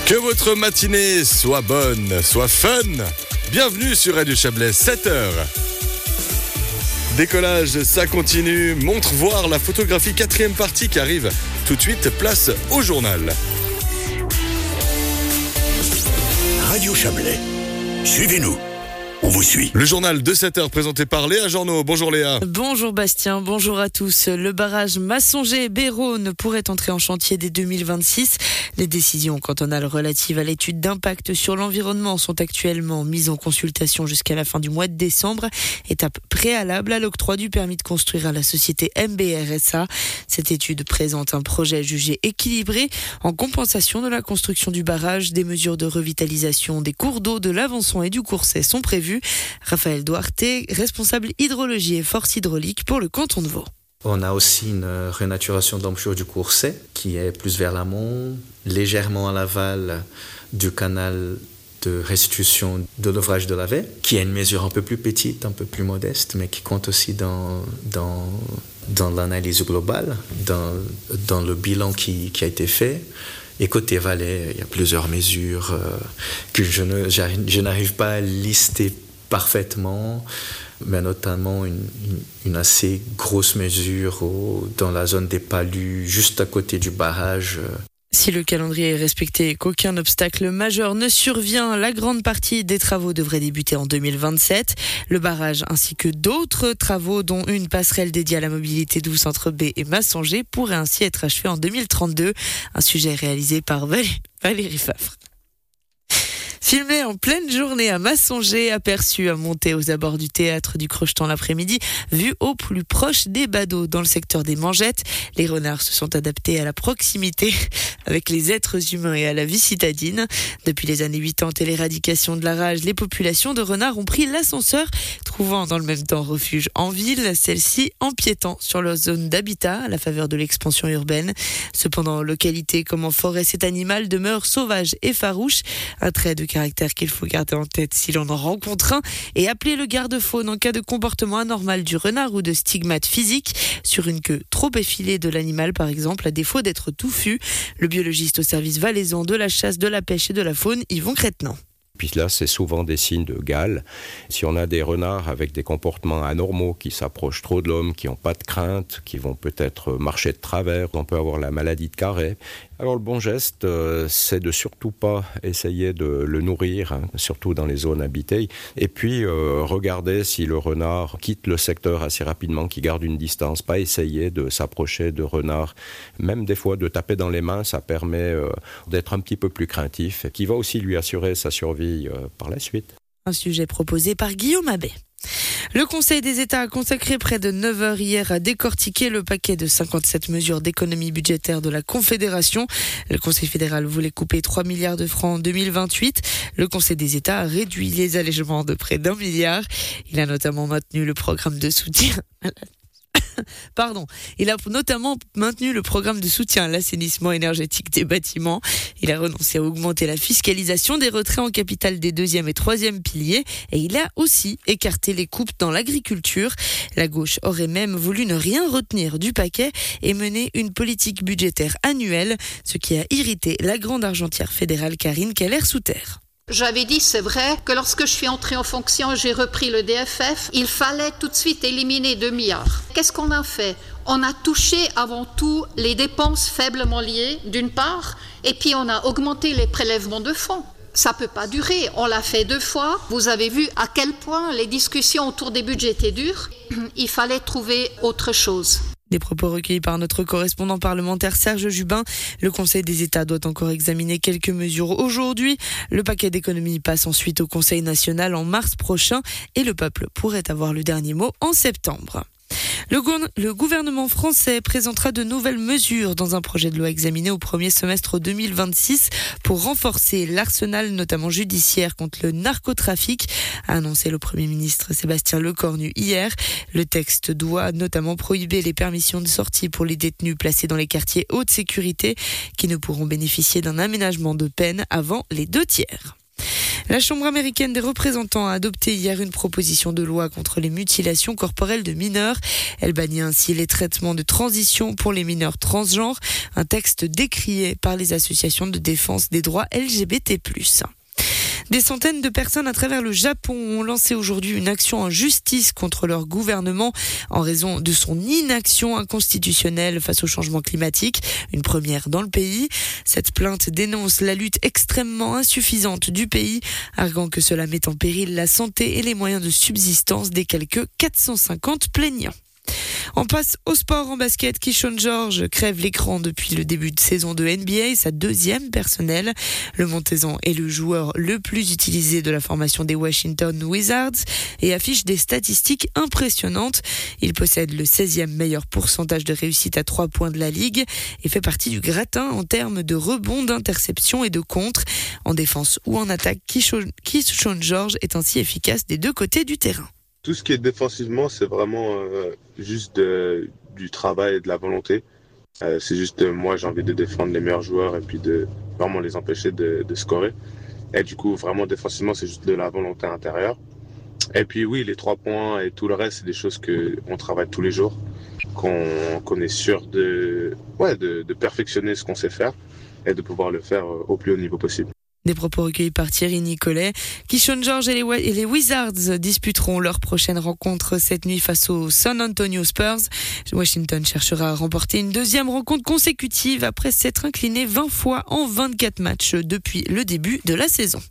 Que votre matinée soit bonne, soit fun. Bienvenue sur Radio Chablais, 7h. Décollage, ça continue. Montre voir la photographie, 4e partie qui arrive tout de suite. Place au journal. Radio Chablais, suivez-nous. On vous suit. Le journal de 7h présenté par Léa Journeau. Bonjour Léa. Bonjour Bastien, bonjour à tous. Le barrage Massonger-Béraune pourrait entrer en chantier dès 2026. Les décisions cantonales relatives à l'étude d'impact sur l'environnement sont actuellement mises en consultation jusqu'à la fin du mois de décembre. Étape préalable à l'octroi du permis de construire à la société MBRSA. Cette étude présente un projet jugé équilibré en compensation de la construction du barrage. Des mesures de revitalisation des cours d'eau de l'Avançon et du Courset sont prévues. Raphaël Duarte, responsable hydrologie et force hydraulique pour le canton de Vaud. On a aussi une renaturation d'embouchure du Courset qui est plus vers l'amont, légèrement à l'aval du canal de restitution de l'ouvrage de la Vaie, qui est une mesure un peu plus petite, un peu plus modeste, mais qui compte aussi dans l'analyse globale, dans le bilan qui a été fait. Et côté Valais, il y a plusieurs mesures que je n'arrive pas à lister parfaitement, mais notamment une assez grosse mesure dans la zone des Palus, juste à côté du barrage. Si le calendrier est respecté et qu'aucun obstacle majeur ne survient, la grande partie des travaux devrait débuter en 2027. Le barrage ainsi que d'autres travaux, dont une passerelle dédiée à la mobilité douce entre B et Massonger, pourraient ainsi être achevés en 2032. Un sujet réalisé par Valérie Favre. Filmé en pleine journée à Massonger, aperçu à monter aux abords du théâtre du Crochetan l'après-midi, vu au plus proche des badauds dans le secteur des Mangettes. Les renards se sont adaptés à la proximité avec les êtres humains et à la vie citadine. Depuis les années 80 et l'éradication de la rage, les populations de renards ont pris l'ascenseur, trouvant dans le même temps refuge en ville, celle-ci empiétant sur leur zone d'habitat à la faveur de l'expansion urbaine. Cependant, en localité comme en forêt, cet animal demeure sauvage et farouche, un trait de caractère qu'il faut garder en tête si l'on en rencontre un, et appeler le garde-faune en cas de comportement anormal du renard ou de stigmates physiques sur une queue trop effilée de l'animal par exemple, à défaut d'être touffu. Le biologiste au service valaisan de la chasse, de la pêche et de la faune, Yvon Crétenant. Puis là, c'est souvent des signes de gale. Si on a des renards avec des comportements anormaux qui s'approchent trop de l'homme, qui n'ont pas de crainte, qui vont peut-être marcher de travers, on peut avoir la maladie de Carré. Alors le bon geste, c'est de surtout pas essayer de le nourrir, surtout dans les zones habitées. Et puis, regarder si le renard quitte le secteur assez rapidement, qu'il garde une distance. Pas essayer de s'approcher de renards. Même des fois, de taper dans les mains, ça permet d'être un petit peu plus craintif, qui va aussi lui assurer sa survie par la suite. Un sujet proposé par Guillaume Abbé. Le Conseil des États a consacré près de 9 heures hier à décortiquer le paquet de 57 mesures d'économie budgétaire de la Confédération. Le Conseil fédéral voulait couper 3 milliards de francs en 2028. Le Conseil des États a réduit les allègements de près d'1 milliard. Il a notamment maintenu le programme de soutien... Il a notamment maintenu le programme de soutien à l'assainissement énergétique des bâtiments. Il a renoncé à augmenter la fiscalisation des retraits en capital des 2e et 3e piliers et il a aussi écarté les coupes dans l'agriculture. La gauche aurait même voulu ne rien retenir du paquet et mener une politique budgétaire annuelle, ce qui a irrité la grande argentière fédérale Karine Keller-Souter. J'avais dit, c'est vrai, que lorsque je suis entrée en fonction, j'ai repris le DFF, il fallait tout de suite éliminer 2 milliards. Qu'est-ce qu'on a fait ? On a touché avant tout les dépenses faiblement liées, d'une part, et puis on a augmenté les prélèvements de fonds. Ça peut pas durer, on l'a fait 2 fois. Vous avez vu à quel point les discussions autour des budgets étaient dures. Il fallait trouver autre chose. Des propos recueillis par notre correspondant parlementaire Serge Jubin. Le Conseil des États doit encore examiner quelques mesures aujourd'hui. Le paquet d'économie passe ensuite au Conseil national en mars prochain et le peuple pourrait avoir le dernier mot en septembre. Le gouvernement français présentera de nouvelles mesures dans un projet de loi examiné au premier semestre 2026 pour renforcer l'arsenal, notamment judiciaire, contre le narcotrafic, a annoncé le Premier ministre Sébastien Lecornu hier. Le texte doit notamment prohiber les permissions de sortie pour les détenus placés dans les quartiers haute sécurité qui ne pourront bénéficier d'un aménagement de peine avant les 2 tiers. La Chambre américaine des représentants a adopté hier une proposition de loi contre les mutilations corporelles de mineurs. Elle bannit ainsi les traitements de transition pour les mineurs transgenres, un texte décrié par les associations de défense des droits LGBT+. Des centaines de personnes à travers le Japon ont lancé aujourd'hui une action en justice contre leur gouvernement en raison de son inaction inconstitutionnelle face au changement climatique, une première dans le pays. Cette plainte dénonce la lutte extrêmement insuffisante du pays, arguant que cela met en péril la santé et les moyens de subsistance des quelques 450 plaignants. On passe au sport en basket. Keyshawn George crève l'écran depuis le début de saison de NBA, sa deuxième personnelle. Le Montaisan est le joueur le plus utilisé de la formation des Washington Wizards et affiche des statistiques impressionnantes. Il possède le 16e meilleur pourcentage de réussite à 3 points de la ligue et fait partie du gratin en termes de rebonds, d'interceptions et de contres. En défense ou en attaque, Keyshawn George est ainsi efficace des deux côtés du terrain. Tout ce qui est défensivement, c'est vraiment juste du travail et de la volonté. C'est juste moi, j'ai envie de défendre les meilleurs joueurs et puis de vraiment les empêcher de scorer. Et du coup, vraiment défensivement, c'est juste de la volonté intérieure. Et puis oui, les 3 points et tout le reste, c'est des choses qu'on travaille tous les jours, qu'on est sûr de perfectionner ce qu'on sait faire et de pouvoir le faire au plus haut niveau possible. Des propos recueillis par Thierry Nicolet. Keyshawn George et les Wizards disputeront leur prochaine rencontre cette nuit face aux San Antonio Spurs. Washington cherchera à remporter une deuxième rencontre consécutive après s'être incliné 20 fois en 24 matchs depuis le début de la saison.